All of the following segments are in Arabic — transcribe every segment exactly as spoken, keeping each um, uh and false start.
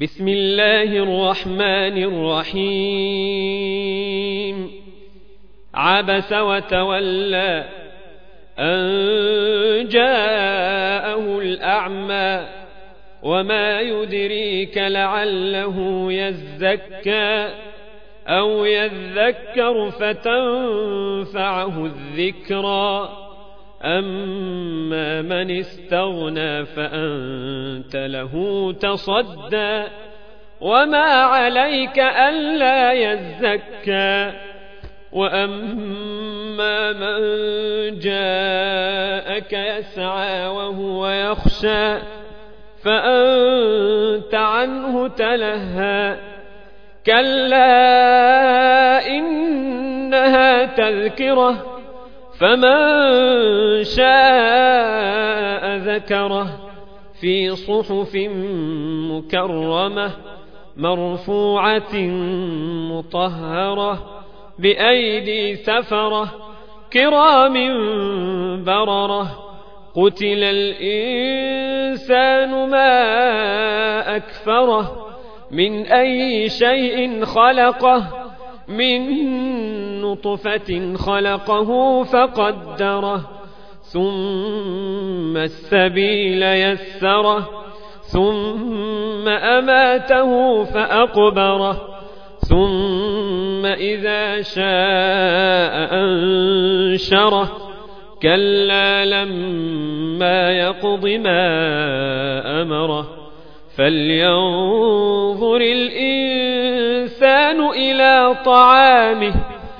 بسم الله الرحمن الرحيم عبس وتولى أن جاءه الأعمى وما يدريك لعله يزكى أو يذكر فتنفعه الذكرى أما من استغنى فأنت له تصدى وما عليك ألا يزكى وأما من جاءك يسعى وهو يخشى فأنت عنه تلهى كلا إنها تذكرة فمن شاء ذكره في صحف مكرمة مرفوعة مطهرة بأيدي سفرة كرام بررة قتل الإنسان ما أكفره من أي شيء خلقه من نطفة خلقه فقدره ثم السبيل يسره ثم أماته فأقبره ثم إذا شاء أنشره كلا لما يقض ما أمره فلينظر الإنسان إلى طعامه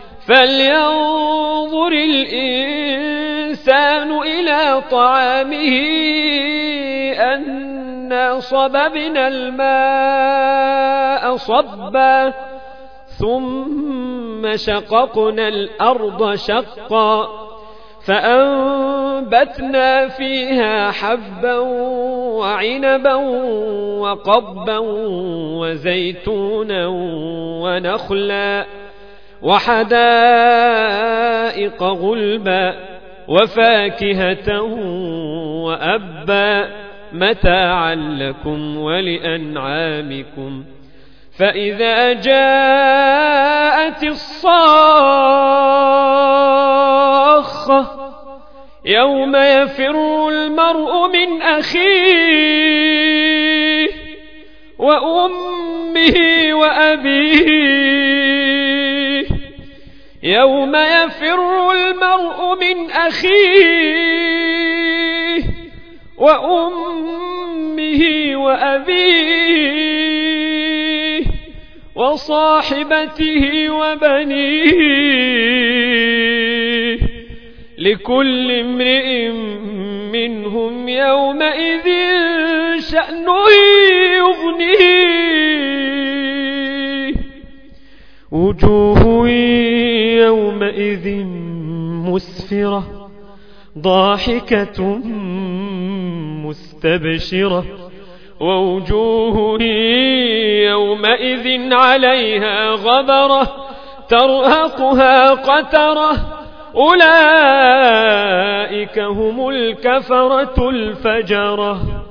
فلينظر الإنسان إلى طعامه أنا صببنا الماء صبا ثم شققنا الأرض شقا فأنبتنا فيها حبا وعنبا وقضبا وزيتونا ونخلا وحدائق غلبا وفاكهة وأبا متاعا لكم ولأنعامكم فإذا جاءت الصاخة يوم يفر المرء من أخيه وأمه وأبيه يوم يفر المرء من أخيه وأمه وأبيه وصاحبته وبنيه لكل امرئ منهم يومئذ شأن يغنيه وجوه يومئذ مسفرة ضاحكة مستبشرة ووجوه يومئذ عليها غبرة ترهقها قترة أولئك هم الكفرة الفجرة.